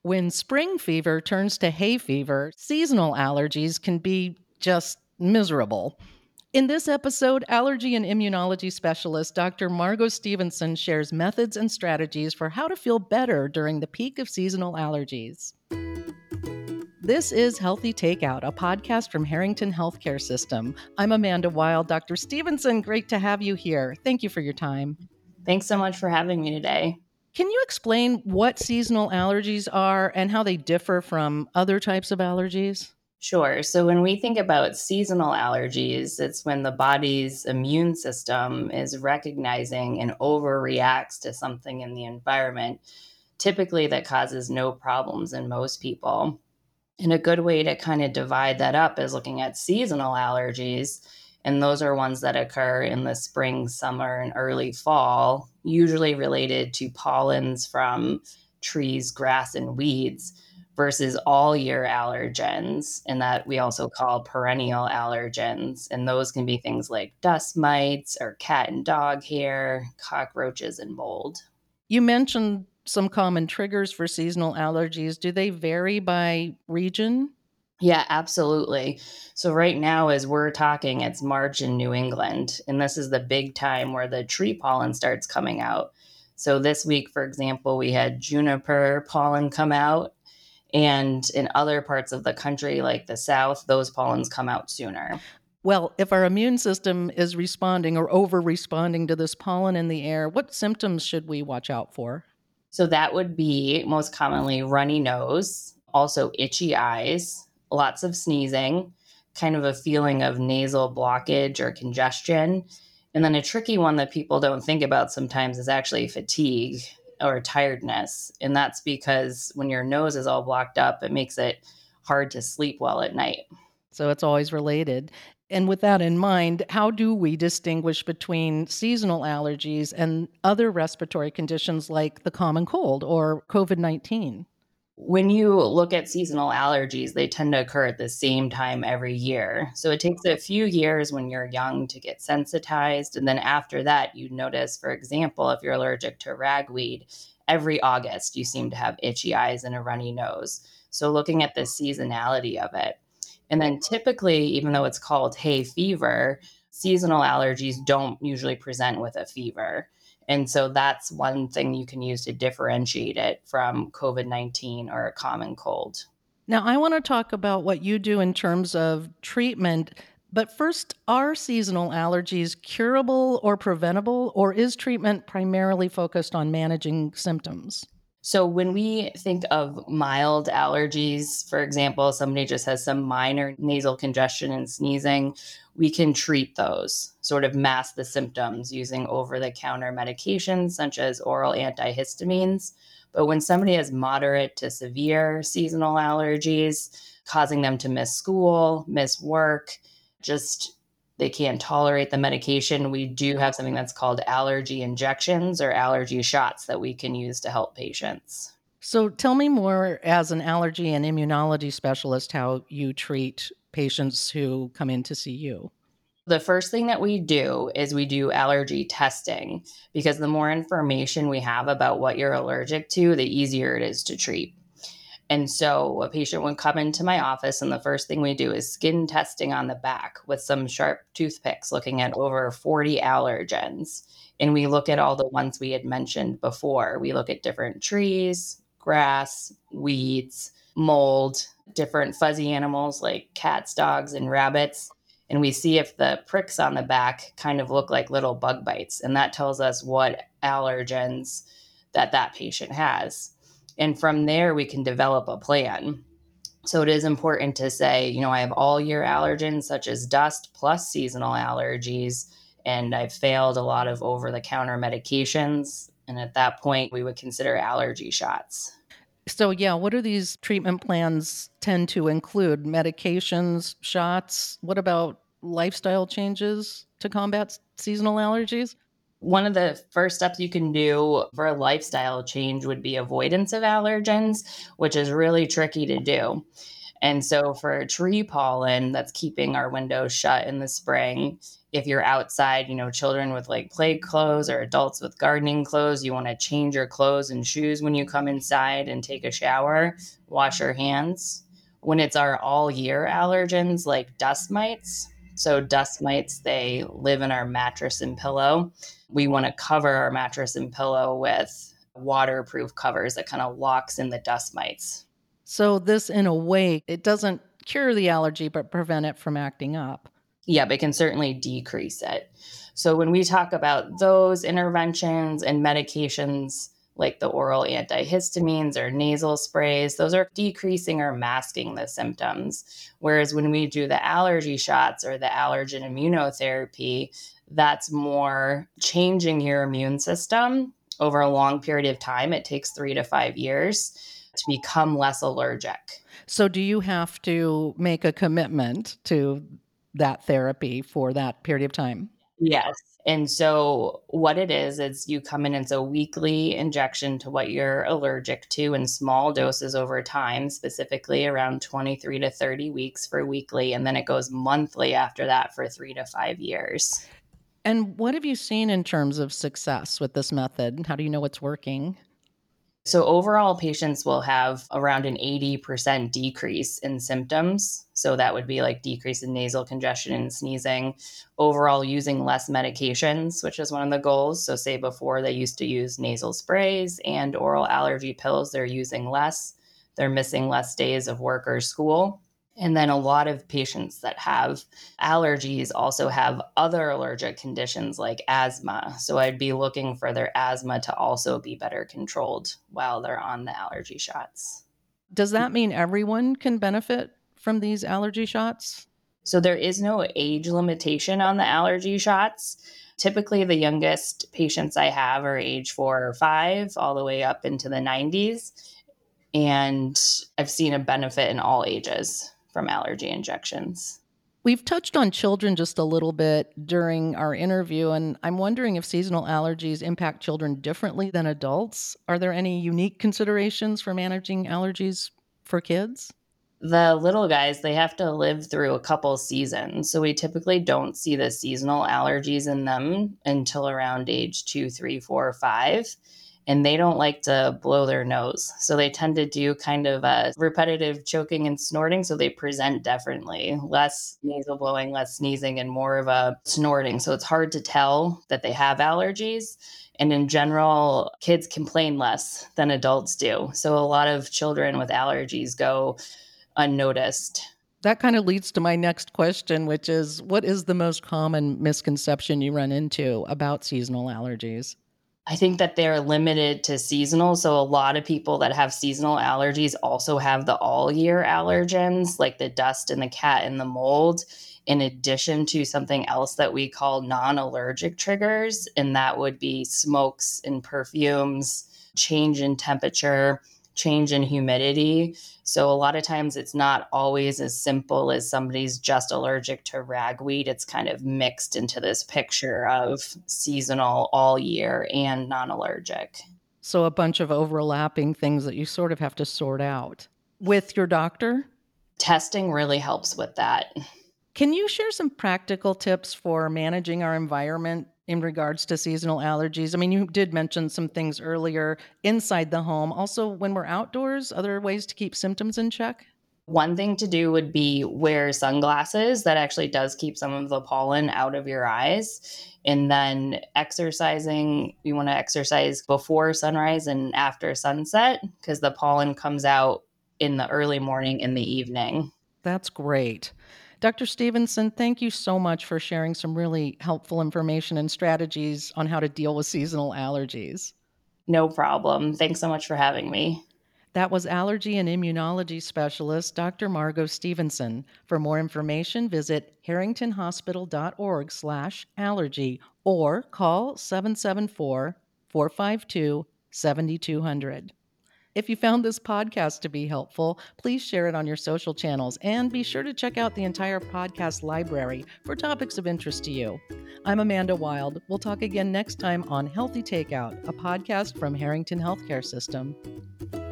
When spring fever turns to hay fever, seasonal allergies can be just miserable. In this episode, allergy and immunology specialist Dr. Margot Stevenson shares methods and strategies for how to feel better during the peak of seasonal allergies. This is Healthy Takeout, a podcast from Harrington Healthcare System. I'm Amanda Wild. Dr. Stevenson, great to have you here. Thank you for your time. Thanks so much for having me today. Can you explain what seasonal allergies are and how they differ from other types of allergies? Sure. So when we think about seasonal allergies, it's when the body's immune system is recognizing and overreacts to something in the environment, typically that causes no problems in most people. And a good way to kind of divide that up is looking at seasonal allergies. And those are ones that occur in the spring, summer, and early fall, usually related to pollens from trees, grass, and weeds, versus all year allergens, and that we also call perennial allergens. And those can be things like dust mites or cat and dog hair, cockroaches, and mold. You mentioned some common triggers for seasonal allergies. Do they vary by region? Yeah, absolutely. So right now, as we're talking, it's March in New England, and this is the big time where the tree pollen starts coming out. So this week, for example, we had juniper pollen come out, and in other parts of the country, like the South, those pollens come out sooner. Well, if our immune system is responding or over responding to this pollen in the air, what symptoms should we watch out for? So that would be most commonly runny nose, also itchy eyes, lots of sneezing, kind of a feeling of nasal blockage or congestion. And then a tricky one that people don't think about sometimes is actually fatigue or tiredness. And that's because when your nose is all blocked up, it makes it hard to sleep well at night. So it's always related. And with that in mind, how do we distinguish between seasonal allergies and other respiratory conditions like the common cold or COVID-19? When you look at seasonal allergies, they tend to occur at the same time every year. So it takes a few years when you're young to get sensitized. And then after that, you notice, for example, if you're allergic to ragweed, every August you seem to have itchy eyes and a runny nose. So looking at the seasonality of it. And then typically, even though it's called hay fever, seasonal allergies don't usually present with a fever. And so that's one thing you can use to differentiate it from COVID-19 or a common cold. Now, I want to talk about what you do in terms of treatment. But first, are seasonal allergies curable or preventable, or is treatment primarily focused on managing symptoms? So when we think of mild allergies, for example, somebody just has some minor nasal congestion and sneezing, we can treat those, sort of mask the symptoms using over-the-counter medications such as oral antihistamines. But when somebody has moderate to severe seasonal allergies, causing them to miss school, miss work, just they can't tolerate the medication, we do have something that's called allergy injections or allergy shots that we can use to help patients. So tell me more, as an allergy and immunology specialist, how you treat patients who come in to see you. The first thing that we do is we do allergy testing, because the more information we have about what you're allergic to, the easier it is to treat. And so a patient would come into my office, and the first thing we do is skin testing on the back with some sharp toothpicks, looking at over 40 allergens. And we look at all the ones we had mentioned before. We look at different trees, grass, weeds, mold, different fuzzy animals like cats, dogs, and rabbits. And we see if the pricks on the back kind of look like little bug bites. And that tells us what allergens that patient has. And from there, we can develop a plan. So it is important to say, I have all year allergens such as dust plus seasonal allergies, and I've failed a lot of over-the-counter medications. And at that point, we would consider allergy shots. So, what do these treatment plans tend to include? Medications, shots? What about lifestyle changes to combat seasonal allergies? One of the first steps you can do for a lifestyle change would be avoidance of allergens, which is really tricky to do. And so for tree pollen that's keeping our windows shut in the spring, If you're outside, children with like play clothes or adults with gardening clothes, you want to change your clothes and shoes when you come inside and take a shower, wash your hands. When it's our all year allergens like dust mites, so dust mites, they live in our mattress and pillow. We want to cover our mattress and pillow with waterproof covers that kind of locks in the dust mites. So this, in a way, it doesn't cure the allergy, but prevent it from acting up. Yeah, but it can certainly decrease it. So when we talk about those interventions and medications like the oral antihistamines or nasal sprays, those are decreasing or masking the symptoms. Whereas when we do the allergy shots or the allergen immunotherapy, that's more changing your immune system over a long period of time. It takes 3 to 5 years to become less allergic. So do you have to make a commitment to that therapy for that period of time? Yes. And so what it is you come in, it's a weekly injection to what you're allergic to in small doses over time, specifically around 23 to 30 weeks for weekly. And then it goes monthly after that for 3 to 5 years. And what have you seen in terms of success with this method? How do you know it's working? So overall, patients will have around an 80% decrease in symptoms. So that would be like decrease in nasal congestion and sneezing. Overall, using less medications, which is one of the goals. So say before they used to use nasal sprays and oral allergy pills, they're using less. They're missing less days of work or school. And then a lot of patients that have allergies also have other allergic conditions like asthma. So I'd be looking for their asthma to also be better controlled while they're on the allergy shots. Does that mean everyone can benefit from these allergy shots? So there is no age limitation on the allergy shots. Typically, the youngest patients I have are age 4 or 5, all the way up into the 90s. And I've seen a benefit in all ages from allergy injections. We've touched on children just a little bit during our interview, and I'm wondering if seasonal allergies impact children differently than adults. Are there any unique considerations for managing allergies for kids? The little guys, they have to live through a couple seasons. So we typically don't see the seasonal allergies in them until around age 2, 3, 4, 5. And they don't like to blow their nose. So they tend to do kind of a repetitive choking and snorting. So they present differently, less nasal blowing, less sneezing, and more of a snorting. So it's hard to tell that they have allergies. And in general, kids complain less than adults do. So a lot of children with allergies go unnoticed. That kind of leads to my next question, which is, what is the most common misconception you run into about seasonal allergies? I think that they're limited to seasonal. So a lot of people that have seasonal allergies also have the all year allergens, like the dust and the cat and the mold, in addition to something else that we call non-allergic triggers. And that would be smokes and perfumes, change in temperature, change in humidity. So a lot of times it's not always as simple as somebody's just allergic to ragweed. It's kind of mixed into this picture of seasonal, all year, and non-allergic. So a bunch of overlapping things that you sort of have to sort out with your doctor. Testing really helps with that. Can you share some practical tips for managing our environment in regards to seasonal allergies? I mean, you did mention some things earlier inside the home. Also, when we're outdoors, other ways to keep symptoms in check? One thing to do would be wear sunglasses. That actually does keep some of the pollen out of your eyes. And then exercising, you want to exercise before sunrise and after sunset because the pollen comes out in the early morning and the evening. That's great. Dr. Stevenson, thank you so much for sharing some really helpful information and strategies on how to deal with seasonal allergies. No problem. Thanks so much for having me. That was allergy and immunology specialist Dr. Margot Stevenson. For more information, visit harringtonhospital.org/allergy or call 774-452-7200. If you found this podcast to be helpful, please share it on your social channels and be sure to check out the entire podcast library for topics of interest to you. I'm Amanda Wild. We'll talk again next time on Healthy Takeout, a podcast from Harrington Healthcare System.